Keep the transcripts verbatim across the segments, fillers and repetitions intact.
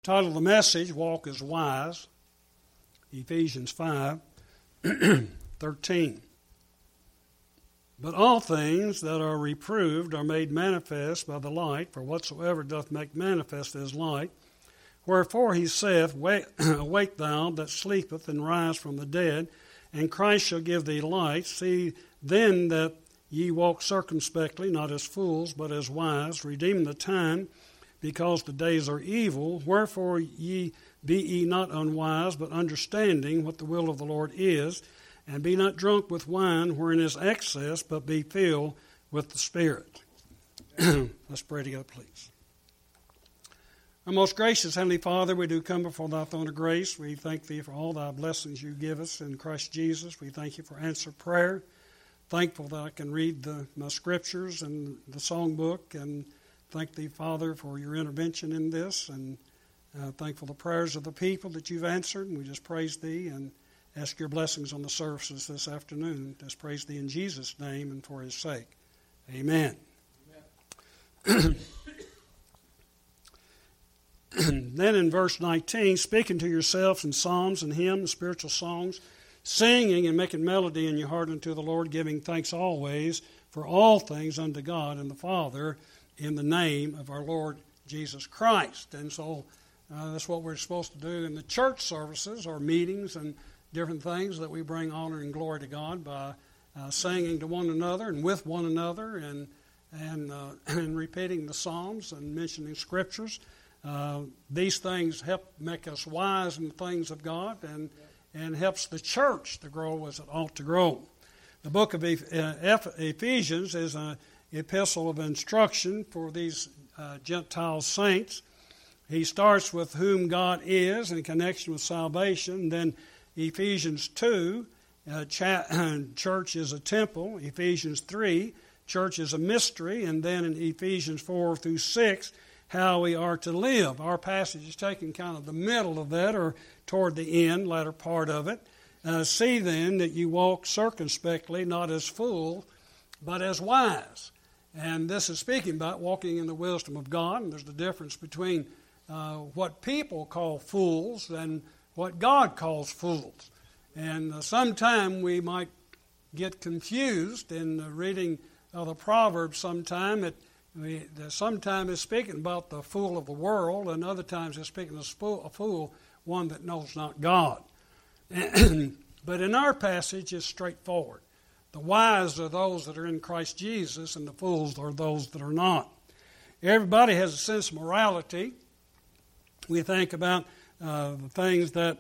Title of the message, Walk as Wise, Ephesians five, thirteen. But all things that are reproved are made manifest by the light, for whatsoever doth make manifest is light. Wherefore he saith, Awake thou that sleepeth, and rise from the dead, and Christ shall give thee light. See then that ye walk circumspectly, not as fools, but as wise, redeeming the time, because the days are evil. Wherefore ye be ye not unwise, but understanding what the will of the Lord is. And be not drunk with wine, wherein is excess, but be filled with the Spirit. Let's pray together, please. Our most gracious Heavenly Father, we do come before thy throne of grace. We thank thee for all thy blessings you give us in Christ Jesus. We thank you for answered prayer. Thankful that I can read the, my scriptures and the songbook, and thank thee, Father, for your intervention in this, and uh, thankful for the prayers of the people that you've answered, and we just praise thee and ask your blessings on the services this afternoon. Just praise thee in Jesus' name and for his sake. Amen. Amen. Then in verse nineteen, speaking to yourselves in psalms and hymns and spiritual songs, singing and making melody in your heart unto the Lord, giving thanks always for all things unto God and the Father, in the name of our Lord Jesus Christ. And so uh, that's what we're supposed to do in the church services or meetings and different things, that we bring honor and glory to God by uh, singing to one another and with one another, and and, uh, and repeating the Psalms and mentioning Scriptures. Uh, these things help make us wise in the things of God, and, and helps the church to grow as it ought to grow. The book of Ephesians is an epistle of instruction for these uh, Gentile saints. He starts with whom God is in connection with salvation. Then Ephesians two, uh, cha- church is a temple. Ephesians three, church is a mystery. And then in Ephesians four through six, how we are to live. Our passage is taken kind of the middle of that, or toward the end, latter part of it. Uh, See then that you walk circumspectly, not as fools, but as wise. And this is speaking about walking in the wisdom of God. And there's the difference between uh, what people call fools and what God calls fools. And uh, sometime we might get confused in uh, reading uh, the Proverbs sometime. It, we, sometime it's speaking about the fool of the world, and other times it's speaking of a fool, one that knows not God. But in our passage, it's straightforward. The wise are those that are in Christ Jesus, and the fools are those that are not. Everybody has a sense of morality. We think about uh, the things that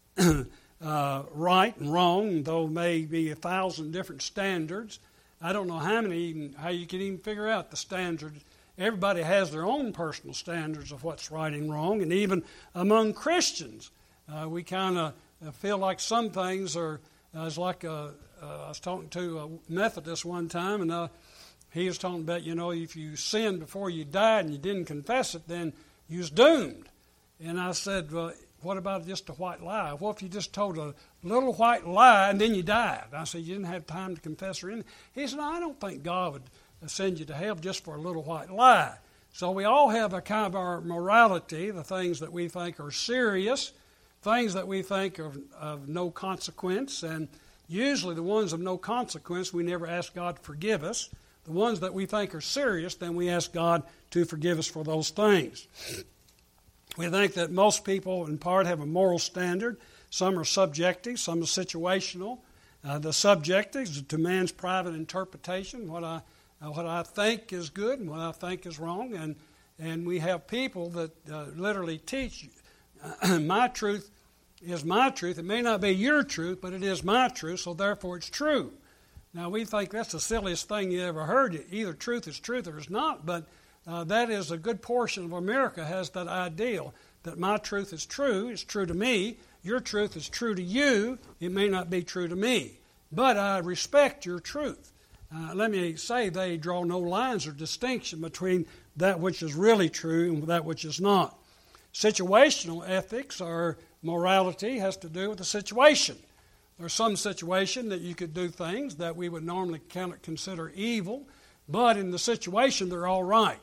uh, right and wrong, though may be a thousand different standards. I don't know how many, even, how you can even figure out the standards. Everybody has their own personal standards of what's right and wrong, and even among Christians, uh, we kind of feel like some things are, uh, it's like a, uh, I was talking to a Methodist one time, and uh, he was talking about, you know, if you sinned before you died and you didn't confess it, then you was doomed. And I said, well, what about just a white lie? What if you just told a little white lie and then you died? I said, you didn't have time to confess or anything. He said, no, I don't think God would send you to hell just for a little white lie. So we all have a kind of our morality, the things that we think are serious, things that we think are of no consequence. And usually the ones of no consequence, we never ask God to forgive us. The ones that we think are serious, then we ask God to forgive us for those things. We think that most people, in part, have a moral standard. Some are subjective, some are situational. Uh, the subjective is to man's private interpretation, what I uh, what I think is good and what I think is wrong. And and we have people that uh, literally teach, uh, my truth is my truth. It may not be your truth, but it is my truth, so therefore it's true. Now, we think that's the silliest thing you ever heard. Either truth is truth or it's not, but Uh, that is a good portion of America has that ideal that my truth is true, it's true to me, your truth is true to you, it may not be true to me, but I respect your truth. Uh, let me say they draw no lines or distinction between that which is really true and that which is not. Situational ethics or morality has to do with the situation. There's some situation that you could do things that we would normally consider evil, but in the situation they're all right.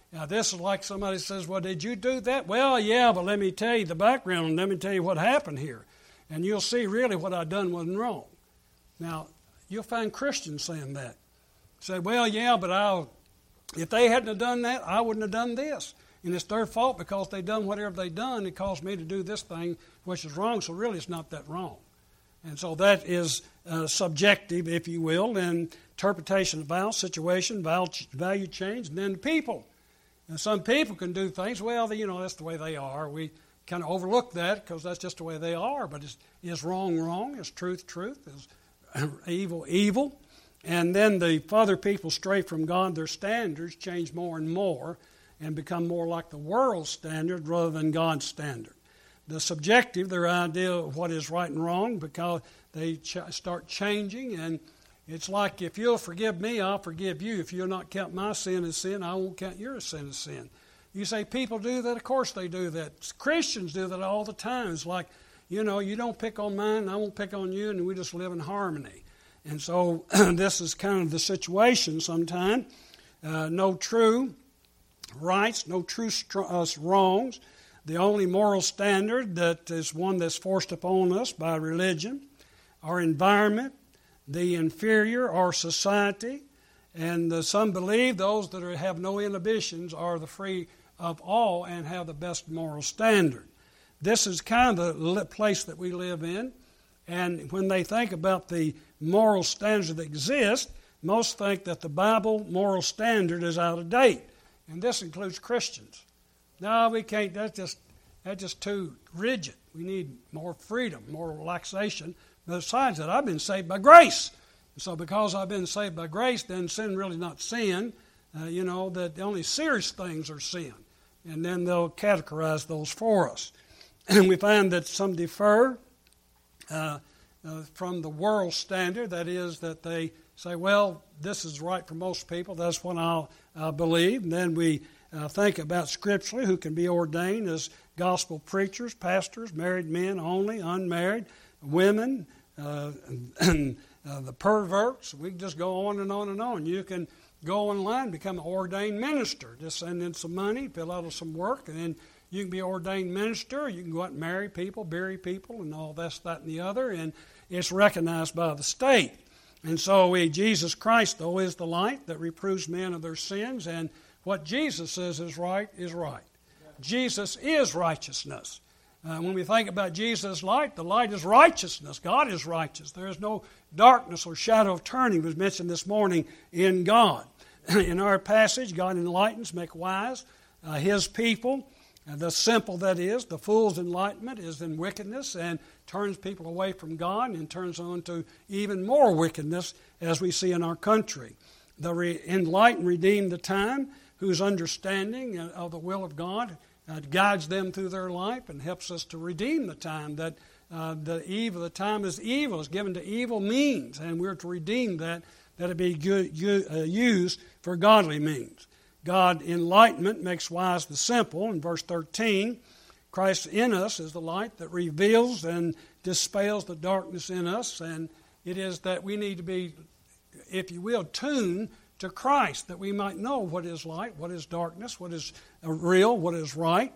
Now, this is like somebody says, well, did you do that? Well, yeah, but let me tell you the background and let me tell you what happened here. And you'll see really what I done wasn't wrong. Now, you'll find Christians saying that. Say, well, yeah, but I'll, if they hadn't have done that, I wouldn't have done this. And it's their fault because they done whatever they done. It caused me to do this thing, which is wrong. So really it's not that wrong. And so that is uh, subjective, if you will, and interpretation of value, situation, value change, and then the people. And some people can do things, well, you know, that's the way they are. We kind of overlook that because that's just the way they are. But is, is wrong wrong? Is truth truth? Is evil evil? And then the further people stray from God, their standards change more and more and become more like the world's standard rather than God's standard. The subjective, their idea of what is right and wrong, because they ch- start changing. And it's like, if you'll forgive me, I'll forgive you. If you'll not count my sin as sin, I won't count your sin as sin. You say people do that? Of course they do that. Christians do that all the time. It's like, you know, you don't pick on mine, I won't pick on you, and we just live in harmony. And so this is kind of the situation sometimes. Uh, no true rights, no true str- uh, wrongs. The only moral standard that is one that's forced upon us by religion, our environment, the inferior, our society, and uh, some believe those that are, have no inhibitions are the free of all and have the best moral standard. This is kind of the place that we live in, and when they think about the moral standards that exist, most think that the Bible moral standard is out of date, and this includes Christians. No, we can't. That's just that's just too rigid. We need more freedom, more relaxation. Besides that, I've been saved by grace. So because I've been saved by grace, then sin really not sin. Uh, you know, that the only serious things are sin. And then they'll categorize those for us. And we find that some defer uh, uh, from the world standard. That is, that they say, well, this is right for most people. That's what I'll uh, believe. And then we uh, think about scripturally who can be ordained as gospel preachers, pastors, married men only, unmarried, women, uh, and uh, the perverts. We can just go on and on and on. You can go online, become an ordained minister. Just send in some money, fill out some work, and then you can be an ordained minister. You can go out and marry people, bury people, and all this, that, and the other, and it's recognized by the state. And so we, Jesus Christ, though, is the light that reproves men of their sins, and what Jesus says is right is right. Jesus is righteousness. Uh, when we think about Jesus' light, the light is righteousness. God is righteous. There is no darkness or shadow of turning, was mentioned this morning, in God. In our passage, God enlightens, make wise uh, His people. Uh, the simple, that is, the fool's enlightenment is in wickedness and turns people away from God and turns on to even more wickedness, as we see in our country. The re- enlightened redeem the time, whose understanding of the will of God uh, guides them through their life and helps us to redeem the time. That uh, the evil, the time is evil, is given to evil means, and we're to redeem that, that it be good, good, uh, used for godly means. God enlightenment makes wise the simple. In verse thirteen, Christ in us is the light that reveals and dispels the darkness in us, and it is that we need to be, if you will, tuned to Christ, that we might know what is light, what is darkness, what is real, what is right.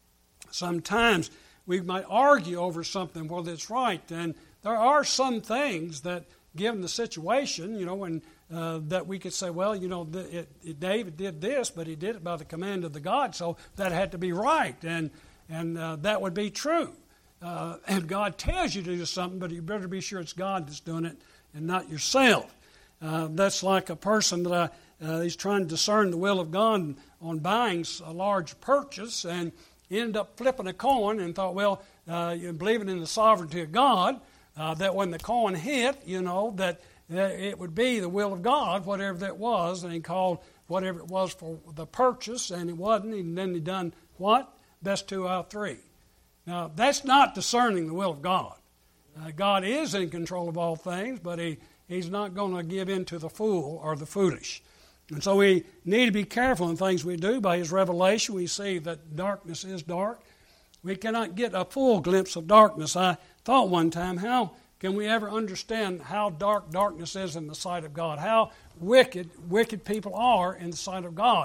Sometimes we might argue over something, whether it's right, and there are some things that, given the situation, you know, when uh, that we could say, well, you know, it, it, David did this, but he did it by the command of the God, so that had to be right, and and uh, that would be true. Uh, and God tells you to do something, but you better be sure it's God that's doing it and not yourself. Uh, that's like a person that I, uh, he's trying to discern the will of God on buying a large purchase, and ended up flipping a coin and thought, well, uh, you're believing in the sovereignty of God, uh, that when the coin hit, you know, that, that it would be the will of God, whatever that was, and he called whatever it was for the purchase, and it wasn't, and then he done what? Best two out of three. Now, that's not discerning the will of God. Uh, God is in control of all things, but he He's not going to give in to the fool or the foolish. And so we need to be careful in things we do. By His revelation, we see that darkness is dark. We cannot get a full glimpse of darkness. I thought one time, how can we ever understand how dark darkness is in the sight of God? How wicked, wicked people are in the sight of God?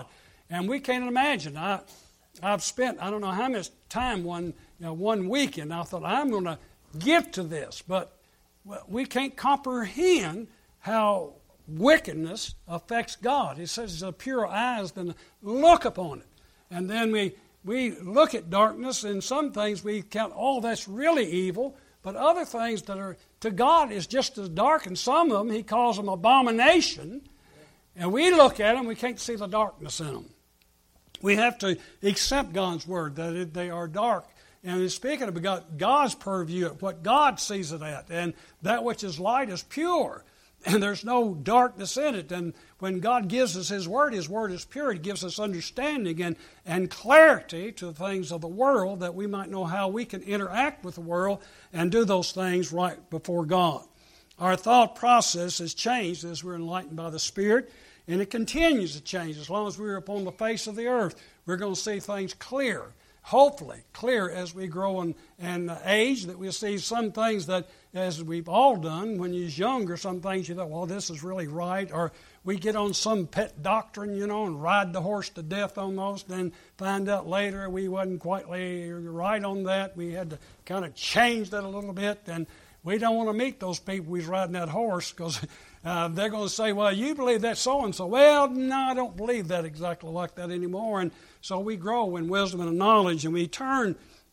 And we can't imagine. I, I've spent, I don't know how much time one, you know, one weekend. I thought, I'm going to give to this. But we can't comprehend how wickedness affects God. He says, the pure eyes then look upon it. And then we, we look at darkness, and some things we count, oh, that's really evil. But other things that are to God is just as dark, and some of them He calls them abomination. And we look at them, we can't see the darkness in them. We have to accept God's word, that they are dark. And he's speaking about God's purview, what God sees it at. And that which is light is pure. And there's no darkness in it. And when God gives us His word, His word is pure. It gives us understanding and, and clarity to the things of the world, that we might know how we can interact with the world and do those things right before God. Our thought process has changed as we're enlightened by the Spirit, and it continues to change. As long as we're upon the face of the earth, we're going to see things clear. Hopefully clear as we grow in, in age, that we'll see some things that, as we've all done, when you're younger, some things you thought, well, this is really right. Or we get on some pet doctrine, you know, and ride the horse to death almost, and find out later we wasn't quite right on that. We had to kind of change that a little bit, and we don't want to meet those people who's riding that horse, because uh, they're going to say, well, you believe that so-and-so. Well, no, I don't believe that exactly like that anymore. And so we grow in wisdom and knowledge, and we turn,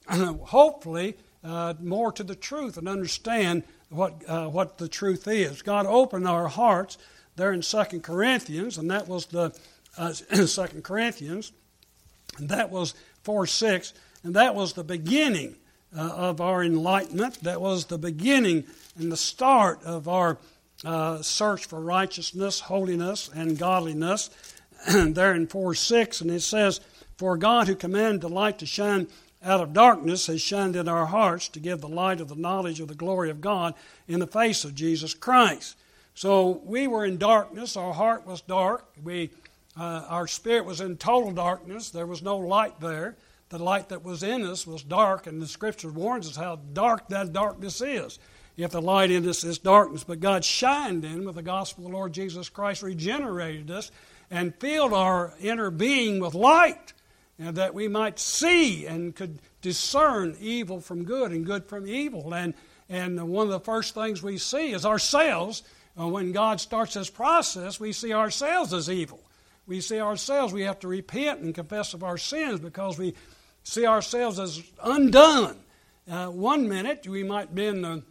hopefully, uh, more to the truth and understand what uh, what the truth is. God opened our hearts there in Second Corinthians, and that was the uh, Second Corinthians, and that was four six, and that was the beginning uh, of our enlightenment. That was the beginning and the start of our uh, search for righteousness, holiness, and godliness. There in four six, and it says, for God who commanded the light to shine out of darkness has shined in our hearts to give the light of the knowledge of the glory of God in the face of Jesus Christ. So we were in darkness. Our heart was dark. We, uh, our spirit was in total darkness. There was no light there. The light that was in us was dark, and the Scripture warns us how dark that darkness is. If the light in us is darkness. But God shined in with the gospel of the Lord Jesus Christ, regenerated us, and filled our inner being with light, and that we might see and could discern evil from good and good from evil. And and one of the first things we see is ourselves. Uh, when God starts this process, we see ourselves as evil. We see ourselves, we have to repent and confess of our sins, because we see ourselves as undone. Uh, one minute, we might be in the,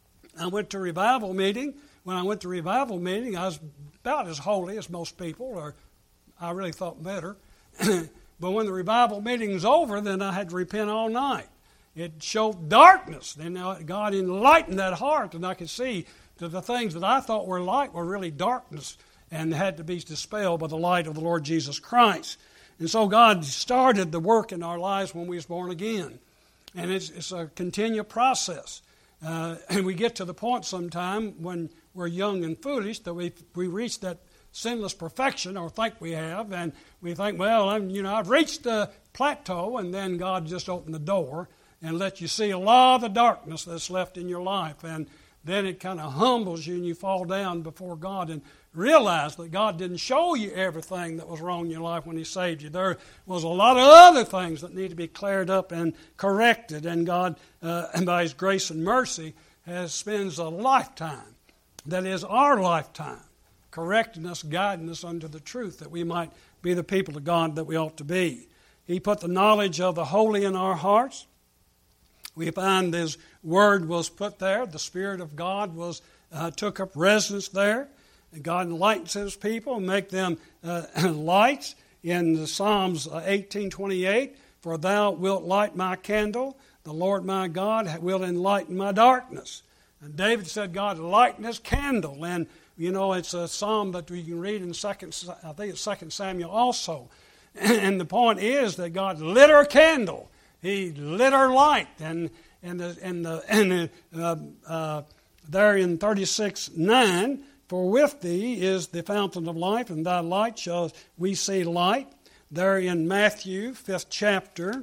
I went to a revival meeting. When I went to revival meeting, I was about as holy as most people, or I really thought better. But when the revival meeting's over, then I had to repent all night. It showed darkness. Then God enlightened that heart, and I could see that the things that I thought were light were really darkness, and had to be dispelled by the light of the Lord Jesus Christ. And so God started the work in our lives when we was born again. And it's, it's a continual process. Uh, and we get to the point sometime when we're young and foolish that we we reach that sinless perfection, or think we have, and we think, well, I'm, you know, I've reached the plateau, and then God just opened the door and let you see a lot of the darkness that's left in your life, and then it kind of humbles you, and you fall down before God and realize that God didn't show you everything that was wrong in your life when He saved you. There was a lot of other things that need to be cleared up and corrected, and God, uh, by His grace and mercy, has spends a lifetime, that is our lifetime, correcting us, guiding us unto the truth, that we might be the people of God that we ought to be. He put the knowledge of the holy in our hearts. We find His Word was put there. The Spirit of God was uh, took up residence there. And God enlightens His people and make them uh, lights. In the Psalms eighteen twenty-eight, for Thou wilt light my candle, the Lord my God will enlighten my darkness. And David said, God lighten His candle. And you know, it's a psalm that we can read in second, I think it's Second Samuel also. And the point is that God lit our candle. He lit our light. And and the, and the, and the, uh, uh, there in thirty-six nine, for with Thee is the fountain of life, and Thy light shall we see light. There in Matthew, fifth chapter,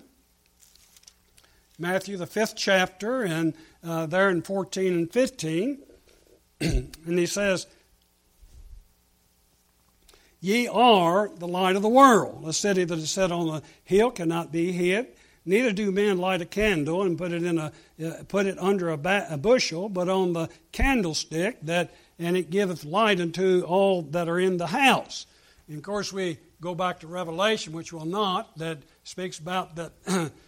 Matthew the fifth chapter, and uh, there in fourteen and fifteen, and he says, Ye are the light of the world. A city that is set on a hill cannot be hid. Neither do men light a candle and put it in a uh, put it under a, ba- a bushel, but on the candlestick, that and it giveth light unto all that are in the house. And of course, we go back to Revelation, which will not, that speaks about that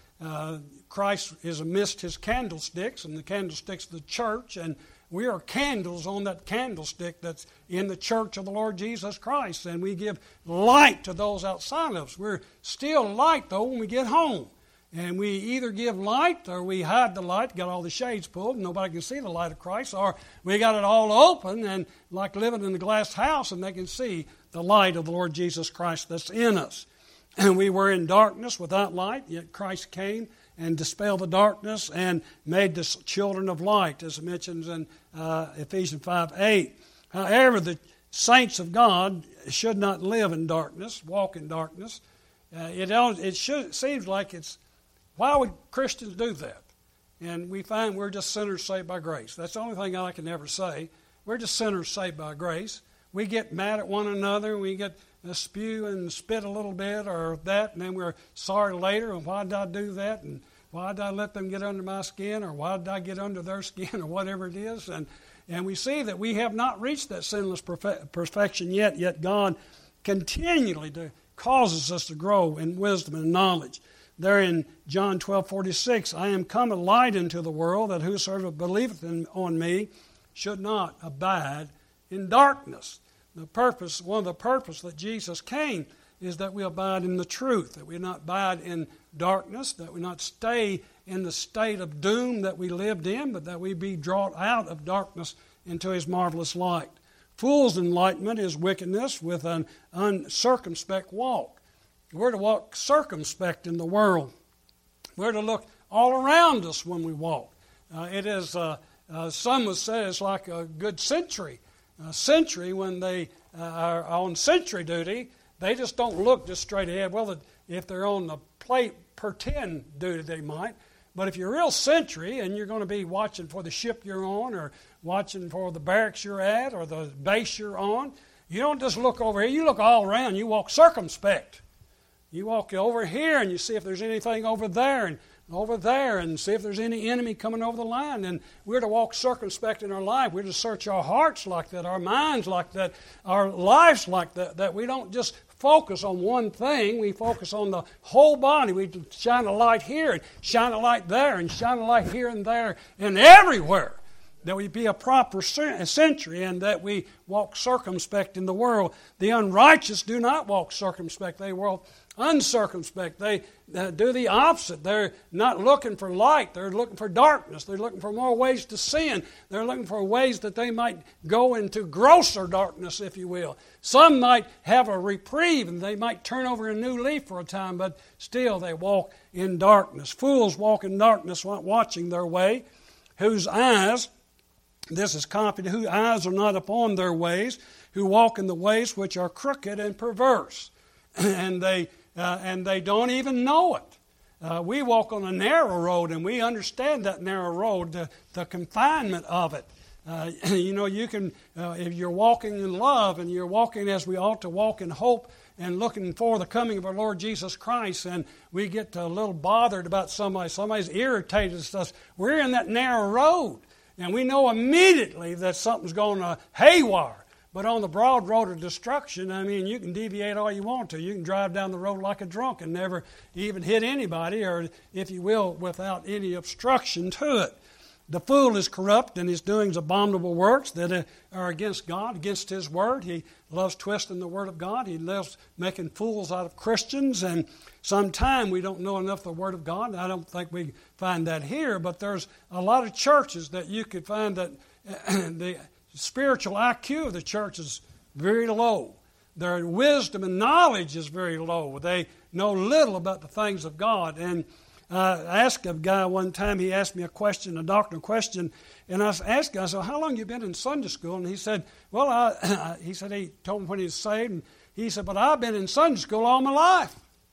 uh, Christ is amidst his candlesticks, and the candlesticks of the church, and we are candles on that candlestick that's in the church of the Lord Jesus Christ, and we give light to those outside of us. We're still light, though, when we get home. And we either give light or we hide the light, got all the shades pulled, and nobody can see the light of Christ, or we got it all open and like living in a glass house, and they can see the light of the Lord Jesus Christ that's in us. And we were in darkness without light, yet Christ came and dispelled the darkness and made us children of light, as it mentions in uh, Ephesians five eight. However, the saints of God should not live in darkness, walk in darkness. Uh, it it, should, it seems like it's, why would Christians do that? And we find we're just sinners saved by grace. That's the only thing I can ever say. We're just sinners saved by grace. We get mad at one another. We get uh, spew and spit a little bit or that, and then we're sorry later. And why did I do that? And why did I let them get under my skin? Or why did I get under their skin? Or whatever it is. And and we see that we have not reached that sinless perfe- perfection yet. Yet God continually do, causes us to grow in wisdom and knowledge. There in John twelve forty-six, I am come a light into the world, that whosoever believeth in, on me should not abide in darkness. The purpose, one of the purposes that Jesus came is that we abide in the truth, that we not abide in darkness, that we not stay in the state of doom that we lived in, but that we be brought out of darkness into his marvelous light. Fool's enlightenment is wickedness with an uncircumspect walk. We're to walk circumspect in the world. We're to look all around us when we walk. Uh, it is, uh, uh, some would say it's like a good sentry. A sentry, when they uh, are on sentry duty, they just don't look just straight ahead. Well, if they're on the plate pretend duty, they might. But if you're a real sentry and you're going to be watching for the ship you're on, or watching for the barracks you're at, or the base you're on, you don't just look over here. You look all around. You walk circumspect. You walk over here and you see if there's anything over there and over there, and see if there's any enemy coming over the line. And we're to walk circumspect in our life. We're to search our hearts like that, our minds like that, our lives like that, that we don't just focus on one thing. We focus on the whole body. We shine a light here and shine a light there and shine a light here and there and everywhere. That we be a proper sentry, and that we walk circumspect in the world. The unrighteous do not walk circumspect. They walk uncircumspect. They uh, do the opposite. They're not looking for light. They're looking for darkness. They're looking for more ways to sin. They're looking for ways that they might go into grosser darkness, if you will. Some might have a reprieve, and they might turn over a new leaf for a time, but still they walk in darkness. Fools walk in darkness, watching their way, whose eyes... This is confident, whose eyes are not upon their ways, who walk in the ways which are crooked and perverse, and they uh, and they don't even know it. Uh, we walk on a narrow road, and we understand that narrow road, the, the confinement of it. Uh, you know, you can uh, if you're walking in love, and you're walking as we ought to walk in hope, and looking for the coming of our Lord Jesus Christ, and we get a little bothered about somebody, somebody's irritated us. We're in that narrow road. And we know immediately that something's going to haywire. But on the broad road of destruction, I mean, you can deviate all you want to. You can drive down the road like a drunk and never even hit anybody, or, if you will, without any obstruction to it. The fool is corrupt, and his doings abominable works that are against God, against his word. He loves twisting the word of God. He loves making fools out of Christians. And sometimes we don't know enough of the word of God. I don't think we find that here, but there's a lot of churches that you could find that the spiritual I Q of the church is very low. Their wisdom and knowledge is very low. They know little about the things of God. And Uh, I asked a guy one time, he asked me a question, a doctrinal question, and I asked him, I said, how long have you been in Sunday school? And he said, well, I, he said he told me when he was saved, and he said, but I've been in Sunday school all my life.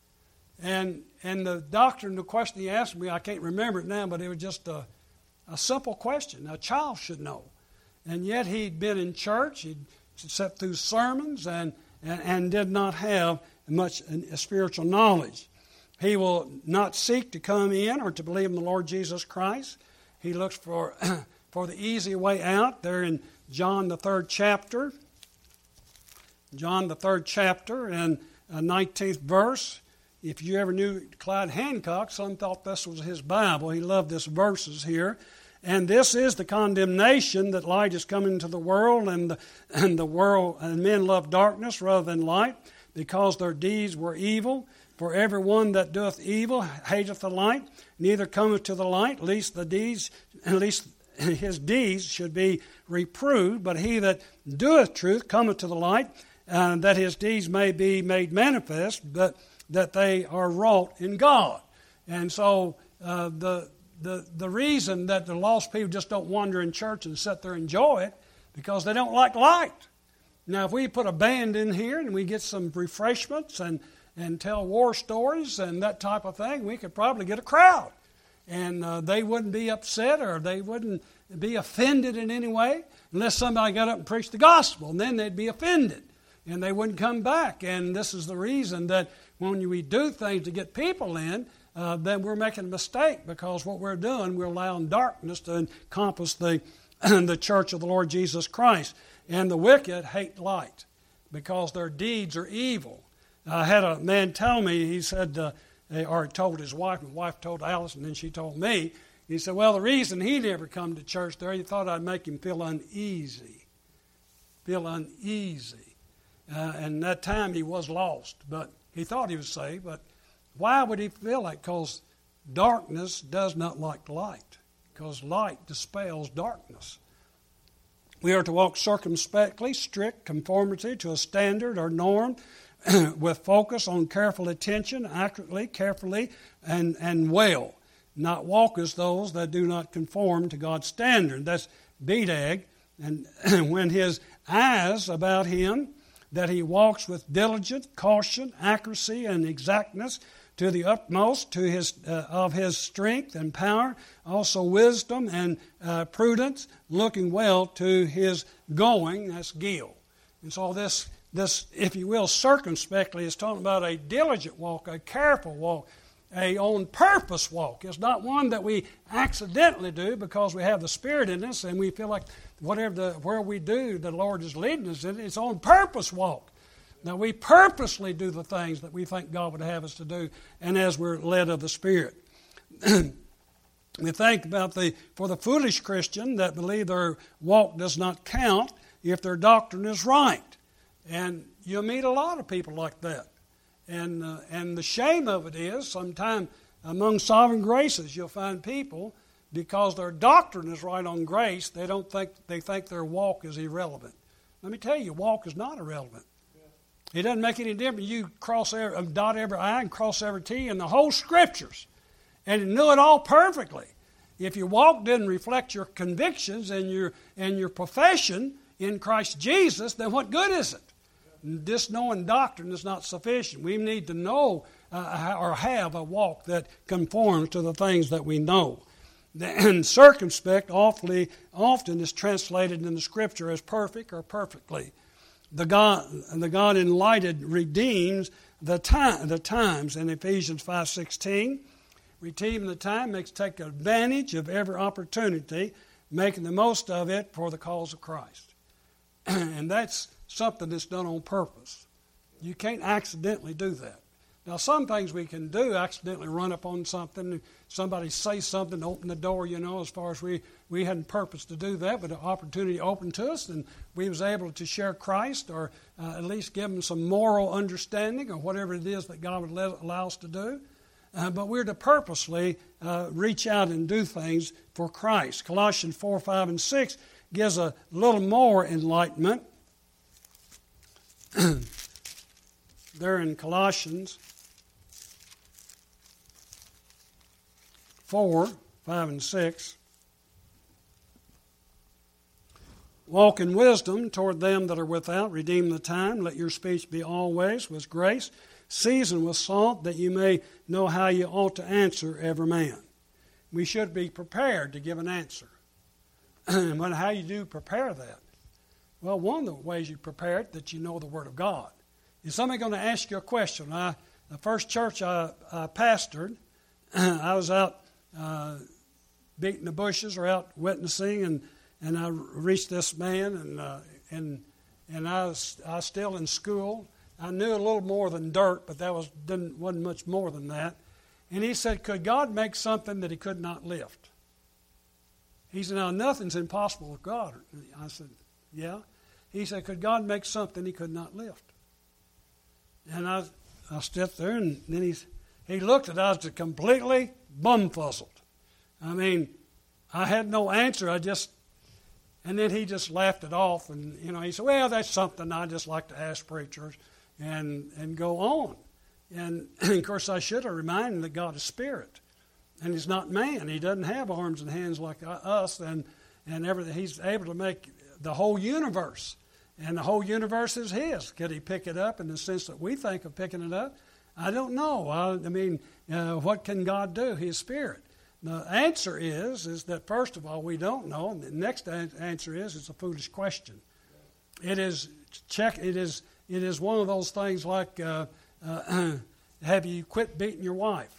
And and the doctrinal question he asked me, I can't remember it now, but it was just a, a simple question. A child should know. And yet he'd been in church, he'd sat through sermons, and and, and did not have much uh, spiritual knowledge. He will not seek to come in or to believe in the Lord Jesus Christ. He looks for, for the easy way out. There in John the third chapter, John the third chapter and uh, nineteenth verse. If you ever knew Clyde Hancock, some thought this was his Bible. He loved this verses here. And this is the condemnation that light is coming into the world, and the, and the world and men love darkness rather than light, because their deeds were evil. For every one that doeth evil hateth the light, neither cometh to the light, lest the deeds, at least his deeds should be reproved. But he that doeth truth cometh to the light, uh, that his deeds may be made manifest, but that they are wrought in God. And so uh, the the the reason that the lost people just don't wander in church and sit there and enjoy it, because they don't like light. Now, if we put a band in here and we get some refreshments and, and tell war stories and that type of thing, we could probably get a crowd. And uh, they wouldn't be upset, or they wouldn't be offended in any way, unless somebody got up and preached the gospel, and then they'd be offended. And they wouldn't come back. And this is the reason that when we do things to get people in, uh, then we're making a mistake, because what we're doing, we're allowing darkness to encompass the, the church of the Lord Jesus Christ. And the wicked hate light because their deeds are evil. I had a man tell me, he said, uh, or told his wife, my wife told Alice, and then she told me, he said, well, the reason he never come to church there, he thought I'd make him feel uneasy. Feel uneasy. Uh, and that time he was lost, but he thought he was saved. But why would he feel like? Because darkness does not like light, because light dispels darkness. We are to walk circumspectly, strict conformity to a standard or norm, with focus on careful attention, accurately, carefully, and, and well. Not walk as those that do not conform to God's standard. That's Bedag. And when his eyes about him, that he walks with diligence, caution, accuracy, and exactness to the utmost to his uh, of his strength and power, also wisdom and uh, prudence, looking well to his going. That's Gil. And so this, this, if you will, circumspectly is talking about a diligent walk, a careful walk, a on-purpose walk. It's not one that we accidentally do because we have the Spirit in us and we feel like whatever the where we do, the Lord is leading us in. It's on-purpose walk. Now, we purposely do the things that we think God would have us to do, and as we're led of the Spirit. We think about the, for the foolish Christian that believe their walk does not count if their doctrine is right. And you'll meet a lot of people like that. And uh, and the shame of it is, sometimes among sovereign graces, you'll find people, because their doctrine is right on grace, they don't think they think their walk is irrelevant. Let me tell you, walk is not irrelevant. It doesn't make any difference. You cross every, dot every I and cross every T in the whole Scriptures, and you knew it all perfectly. If your walk didn't reflect your convictions and your and your profession in Christ Jesus, then what good is it? Just knowing doctrine is not sufficient. We need to know uh, or have a walk that conforms to the things that we know. And circumspect awfully often is translated in the Scripture as perfect or perfectly. The God, the God enlightened redeems the time, the times in Ephesians five sixteen. Redeeming the time makes take advantage of every opportunity, making the most of it for the cause of Christ. And that's something that's done on purpose. You can't accidentally do that. Now, some things we can do, accidentally run up on something, somebody say something, open the door, you know, as far as we, we hadn't purpose to do that, but an opportunity opened to us, and we was able to share Christ, or uh, at least give them some moral understanding, or whatever it is that God would let, allow us to do. Uh, but we're to purposely uh, reach out and do things for Christ. Colossians four, five, and six gives a little more enlightenment. There in Colossians four, five, and six. Walk in wisdom toward them that are without. Redeem the time. Let your speech be always with grace, seasoned with salt, that you may know how you ought to answer every man. We should be prepared to give an answer. But how you do prepare that? Well, one of the ways you prepare it, that you know the Word of God. is somebody going to ask you a question? I, the first church I, I pastored, I was out uh, beating the bushes or out witnessing, and, and I reached this man, and uh, and and I was I was still in school. I knew a little more than dirt, but that was didn't wasn't much more than that. And he said, "Could God make something that He could not lift?" He said, "Now nothing's impossible with God." I said, "Yeah." He said, "Could God make something He could not lift?" And I I stood there, and then he he looked at us completely bumfuzzled. I mean, I had no answer. I just, and then he just laughed it off, and you know, he said, "Well, that's something I just like to ask preachers," and and go on. And, and of course, I should have reminded him that God is spirit, and He's not man. He doesn't have arms and hands like us, and and everything. He's able to make the whole universe, and the whole universe is His. Could He pick it up in the sense that we think of picking it up? I don't know. I, I mean, uh, what can God do? He is spirit. The answer is is that first of all we don't know, and the next answer is it's a foolish question. It is check. It is it is one of those things like uh, uh, have you quit beating your wife?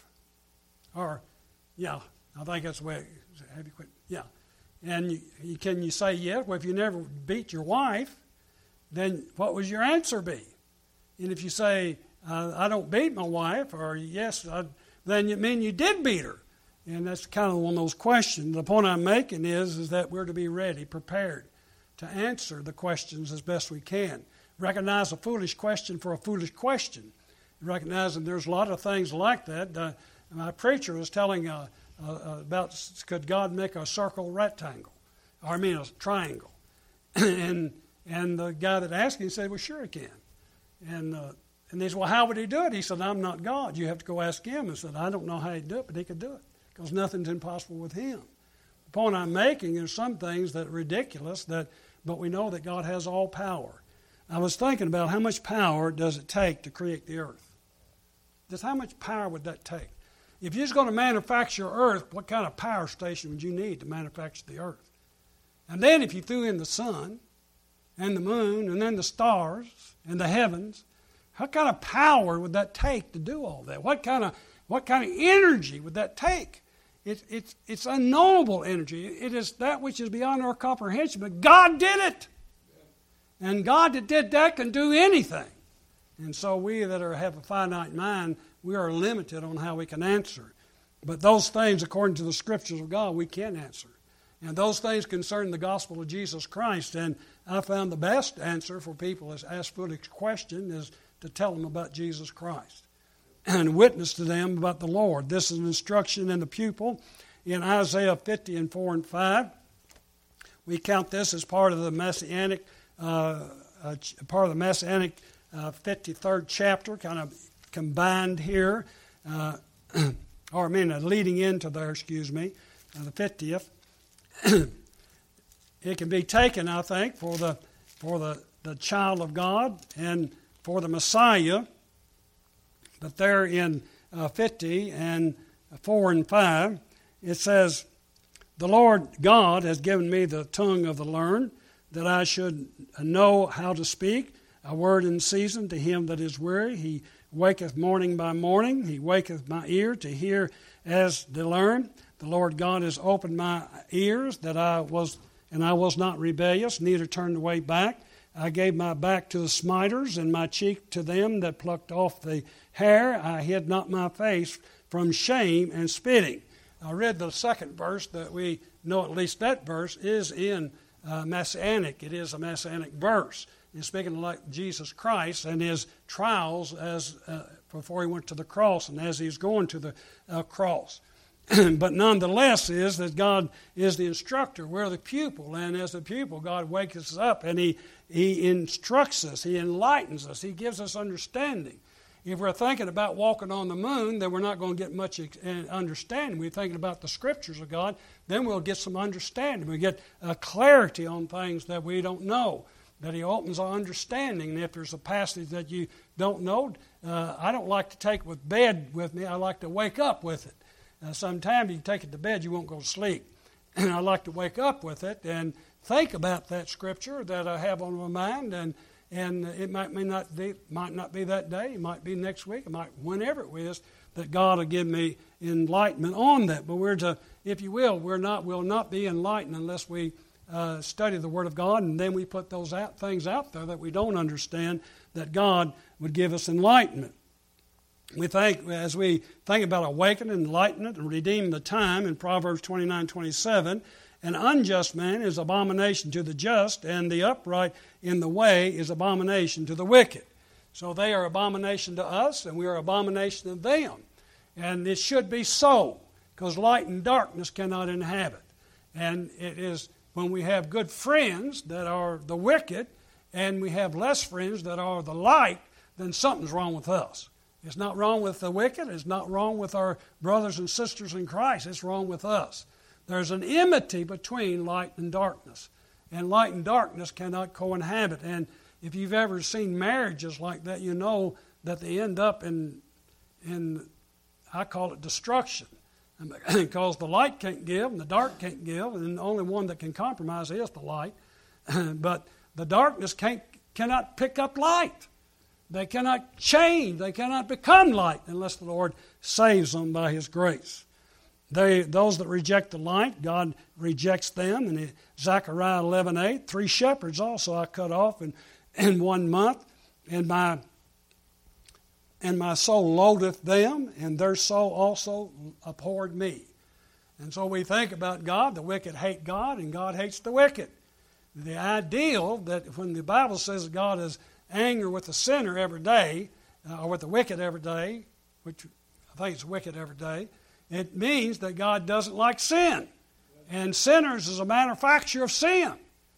Or yeah, I think that's the way. It, have you quit? Yeah, and you, you, can you say yeah? Well, if you never beat your wife, then what would your answer be? And if you say uh, I don't beat my wife, or yes, I, then you mean you did beat her. And that's kind of one of those questions. The point I'm making is, is that we're to be ready, prepared to answer the questions as best we can. Recognize a foolish question for a foolish question. Recognizing there's a lot of things like that. Uh, my preacher was telling uh, uh, about could God make a circle rectangle, or I mean a triangle. and and the guy that asked him said, "Well, sure He can." And uh, and they said, "Well, how would He do it?" He said, "I'm not God. You have to go ask Him." And said, "I don't know how He'd do it, but He could do it. Because nothing's impossible with Him." The point I'm making is some things that are ridiculous, that, but we know that God has all power. I was thinking about how much power does it take to create the earth? Just how much power would that take? If you're just going to manufacture earth, what kind of power station would you need to manufacture the earth? And then if you threw in the sun and the moon and then the stars and the heavens, what kind of power would that take to do all that? What kind of what kind of energy would that take? It, it's, it's unknowable energy. It is that which is beyond our comprehension. But God did it. And God that did that can do anything. And so we that are, have a finite mind, we are limited on how we can answer. But those things, according to the Scriptures of God, we can answer. And those things concern the gospel of Jesus Christ. And I found the best answer for people that ask foolish questions is to tell them about Jesus Christ and witness to them about the Lord. This is an instruction in the pupil in Isaiah fifty and four and five. We count this as part of the Messianic, uh, uh, part of the Messianic uh, fifty-third chapter, kind of combined here, uh, or I mean, uh, leading into there, excuse me, uh, the fiftieth. It can be taken, I think, for the for the, the child of God and for the Messiah. But there in uh, fifty and four and five, it says, "The Lord God has given me the tongue of the learned, that I should know how to speak a word in season to him that is weary. He waketh morning by morning. He waketh my ear to hear as to learn. The Lord God has opened my ears, that I was, and I was not rebellious, neither turned away back. I gave my back to the smiters, and my cheek to them that plucked off the hair. I hid not my face from shame and spitting." I read the second verse that we know, at least that verse is in uh, Messianic. It is a Messianic verse. It's speaking like Jesus Christ and his trials as uh, before he went to the cross and as he's going to the uh, cross. But nonetheless is that God is the instructor. We're the pupil, and as the pupil, God wakes us up and he, he instructs us. He enlightens us. He gives us understanding. If we're thinking about walking on the moon, then we're not going to get much understanding. We're thinking about the Scriptures of God, then we'll get some understanding. We get a clarity on things that we don't know, that he opens our understanding. And if there's a passage that you don't know, uh, I don't like to take with bed with me. I like to wake up with it. Uh, sometimes you can take it to bed, you won't go to sleep. And I like to wake up with it and think about that Scripture that I have on my mind and And it might, may not be, might not be that day. It might be next week. It might, whenever it is, that God will give me enlightenment on that. But we're to, if you will, we're not, will not be enlightened unless we uh, study the Word of God, and then we put those out, things out there that we don't understand, that God would give us enlightenment. We think, as we think about awakening, enlightenment, and redeeming the time in Proverbs twenty-nine twenty-seven, an unjust man is abomination to the just, and the upright in the way is abomination to the wicked. So they are abomination to us, and we are abomination to them. And it should be so, because light and darkness cannot inhabit. And it is when we have good friends that are the wicked, and we have less friends that are the light, then something's wrong with us. It's not wrong with the wicked. It's not wrong with our brothers and sisters in Christ. It's wrong with us. There's an enmity between light and darkness. And light and darkness cannot co-inhabit. And if you've ever seen marriages like that, you know that they end up in, in I call it destruction. Because the light can't give and the dark can't give, and the only one that can compromise is the light. But the darkness can't cannot pick up light. They cannot change. They cannot become light unless the Lord saves them by His grace. They, those that reject the light, God rejects them. And Zechariah eleven eight, three shepherds also I cut off in, in one month, and my and my soul loatheth them, and their soul also abhorred me. And so we think about God. The wicked hate God, and God hates the wicked. The ideal that when the Bible says God is angry with the sinner every day, uh, or with the wicked every day, which I think it's wicked every day, it means that God doesn't like sin. And sinners is a manufacturer of sin.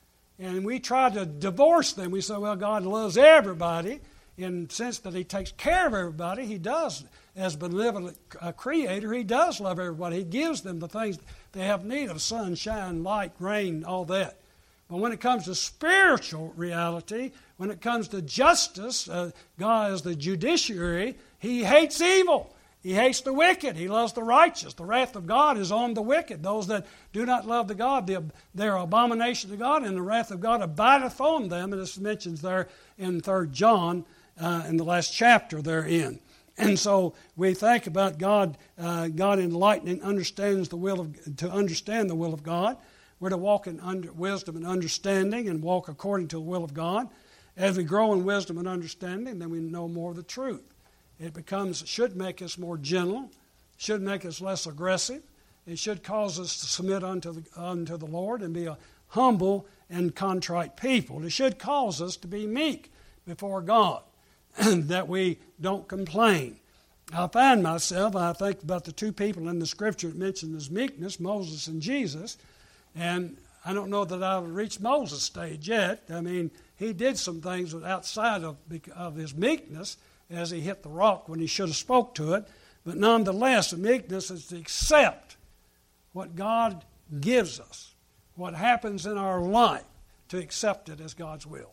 And we try to divorce them. We say, well, God loves everybody. In the sense that He takes care of everybody, He does. As benevolent uh, creator, He does love everybody. He gives them the things they have need of: sunshine, light, rain, all that. But when it comes to spiritual reality, when it comes to justice, uh, God is the judiciary. He hates evil. He hates the wicked. He loves the righteous. The wrath of God is on the wicked. Those that do not love the God, they are abomination to God, and the wrath of God abideth on them. And this mentions there in Third John, uh, in the last chapter therein. And so we think about God, uh, God enlightening, understands the will of, to understand the will of God. We're to walk in under, wisdom and understanding and walk according to the will of God. As we grow in wisdom and understanding, then we know more of the truth. It becomes, should make us more gentle, should make us less aggressive. It should cause us to submit unto the, unto the Lord and be a humble and contrite people. It should cause us to be meek before God, and that we don't complain. I find myself, I think about the two people in the Scripture that mentioned as meekness, Moses and Jesus, and I don't know that I've reached Moses' stage yet. I mean, he did some things outside of, of his meekness, as he hit the rock when he should have spoke to it. But nonetheless, the meekness is to accept what God gives us, what happens in our life, to accept it as God's will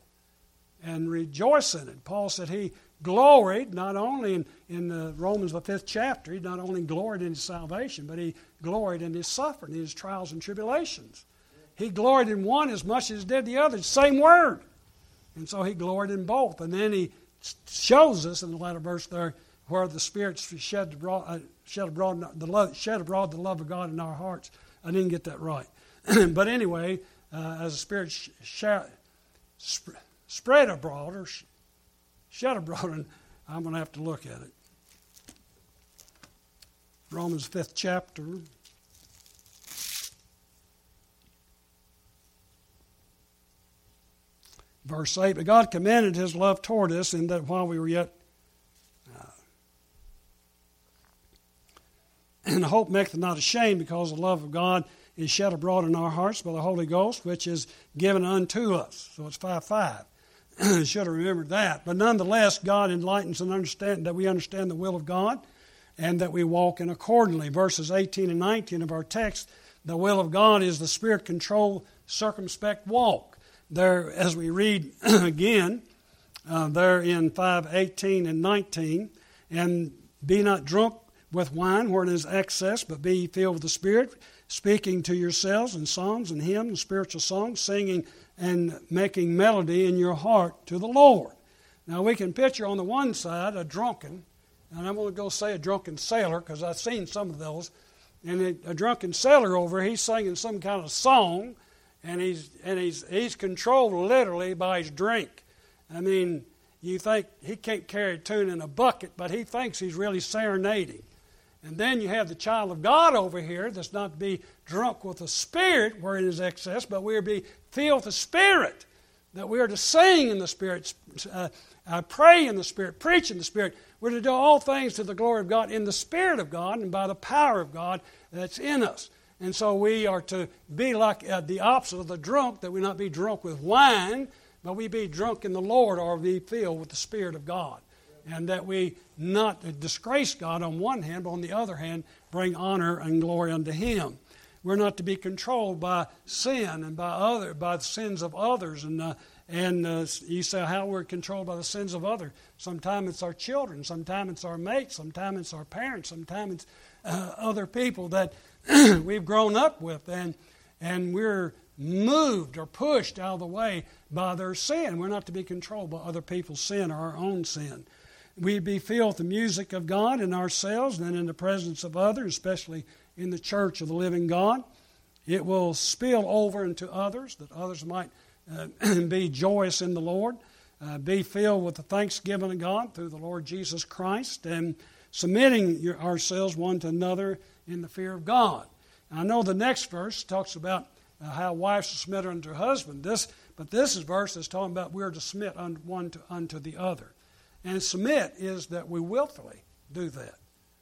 and rejoice in it. Paul said he gloried not only in, in uh, Romans, the fifth chapter, he not only gloried in his salvation, but he gloried in his suffering, in his trials and tribulations. He gloried in one as much as he did the other, same word. And so he gloried in both. And then he shows us in the latter verse there where the Spirit shed abroad, uh, shed abroad the love, shed abroad the love of God in our hearts. I didn't get that right, but anyway, uh, as the Spirit sh- sh- sp- spread abroad or sh- shed abroad, and I'm going to have to look at it. Romans fifth chapter. Verse eight, but God commended His love toward us in that while we were yet, uh, and hope maketh not ashamed, because the love of God is shed abroad in our hearts by the Holy Ghost, which is given unto us. So it's five five. Should have remembered that. But nonetheless, God enlightens and understand that we understand the will of God and that we walk in accordingly. Verses eighteen and nineteen of our text, the will of God is the Spirit-controlled, circumspect walk. There, as we read again, uh, there in five eighteen and nineteen, and be not drunk with wine wherein is excess, but be filled with the Spirit, speaking to yourselves in psalms and hymns and spiritual songs, singing and making melody in your heart to the Lord. Now we can picture on the one side a drunken, and I'm going to go say a drunken sailor because I've seen some of those, and a, a drunken sailor over, he's singing some kind of song, and he's and he's he's controlled literally by his drink. I mean, you think he can't carry a tune in a bucket, but he thinks he's really serenading. And then you have the child of God over here that's not to be drunk with the Spirit where it is excess, but we are to be filled with the Spirit, that we are to sing in the Spirit, uh, uh, pray in the Spirit, preach in the Spirit. We're to do all things to the glory of God in the Spirit of God and by the power of God that's in us. And so we are to be like uh, the opposite of the drunk, that we not be drunk with wine, but we be drunk in the Lord or be filled with the Spirit of God. And that we not disgrace God on one hand, but on the other hand, bring honor and glory unto Him. We're not to be controlled by sin and by other by the sins of others. And uh, and uh, you say how we're controlled by the sins of others. Sometimes it's our children, sometimes it's our mates, sometimes it's our parents, sometimes it's uh, other people that we've grown up with, and and we're moved or pushed out of the way by their sin. We're not to be controlled by other people's sin or our own sin. We be filled with the music of God in ourselves and in the presence of others, especially in the church of the living God. It will spill over into others, that others might uh, be joyous in the Lord, uh, be filled with the thanksgiving of God through the Lord Jesus Christ, and submitting your, ourselves one to another in the fear of God. And I know the next verse talks about uh, how wives are submit unto her husband. This, but this is verse that's talking about we are to submit un, one to, unto the other. And submit is that we willfully do that.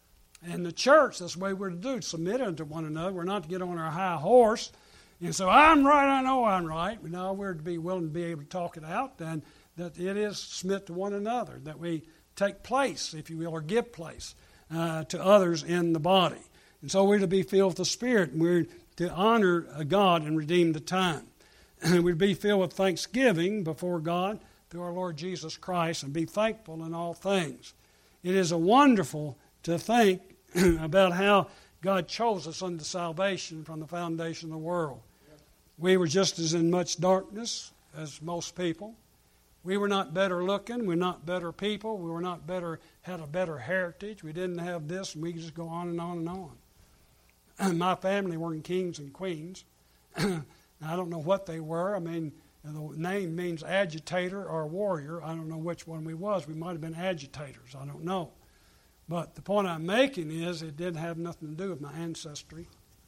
And the church, that's the way we're to do, submit unto one another. We're not to get on our high horse and say, I'm right, I know I'm right. No, we're to be willing to be able to talk it out, and that it is submit to one another, that we take place, if you will, or give place uh, to others in the body. And so we're to be filled with the Spirit, and we're to honor God and redeem the time. And we're to be filled with thanksgiving before God through our Lord Jesus Christ, and be thankful in all things. It is a wonderful to think about how God chose us unto salvation from the foundation of the world. We were just as in much darkness as most people. We were not better looking. We were not better people. We were not better, had a better heritage. We didn't have this, and we could just go on and on and on. My family weren't kings and queens. I don't know what they were. I mean, the name means agitator or warrior. I don't know which one we was. We might have been agitators. I don't know. But the point I'm making is it didn't have nothing to do with my ancestry.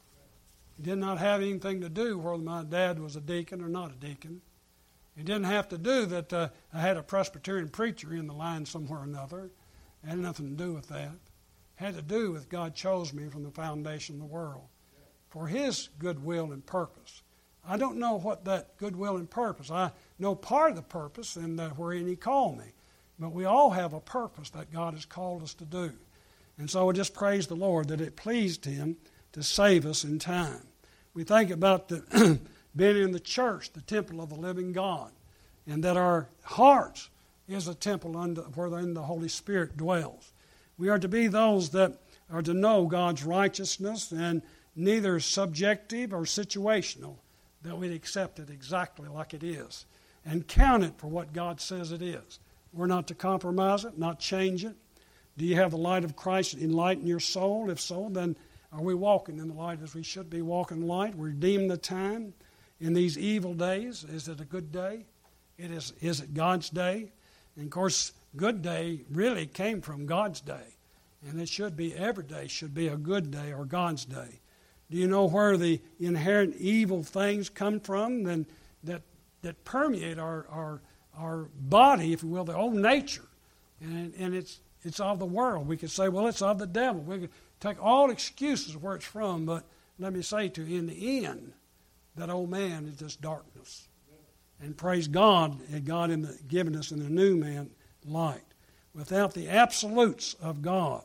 It did not have anything to do whether my dad was a deacon or not a deacon. It didn't have to do that uh, I had a Presbyterian preacher in the line somewhere or another. It had nothing to do with that. It had to do with God chose me from the foundation of the world for His goodwill and purpose. I don't know what that goodwill and purpose. I know part of the purpose and uh, wherein He called me. But we all have a purpose that God has called us to do. And so I just praise the Lord that it pleased Him to save us in time. We think about the being in the church, the temple of the living God, and that our hearts is a temple under, wherein the Holy Spirit dwells. We are to be those that are to know God's righteousness, and neither subjective or situational, that we'd accept it exactly like it is and count it for what God says it is. We're not to compromise it, not change it. Do you have the light of Christ enlighten your soul? If so, then are we walking in the light as we should be walking in light? We redeem the time in these evil days. Is it a good day? It is. Is it God's day? And of course, good day really came from God's day. And it should be, every day should be a good day or God's day. Do you know where the inherent evil things come from then that that permeate our, our our body, if you will, the whole nature? And and it's it's of the world. We could say, well, it's of the devil. We could take all excuses where it's from, but let me say to you, in the end, that old man is just darkness. And praise God, God in the, given us in the new man light. Without the absolutes of God,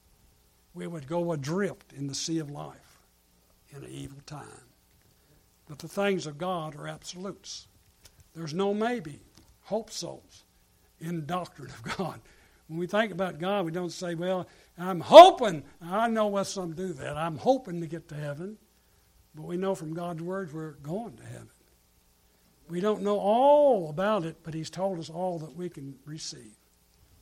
we would go adrift in the sea of life in an evil time. But the things of God are absolutes. There's no maybe, hope souls in the doctrine of God. When we think about God, we don't say, well, I'm hoping. I know what some do that. I'm hoping to get to heaven. But we know from God's word we're going to heaven. We don't know all about it, but He's told us all that we can receive.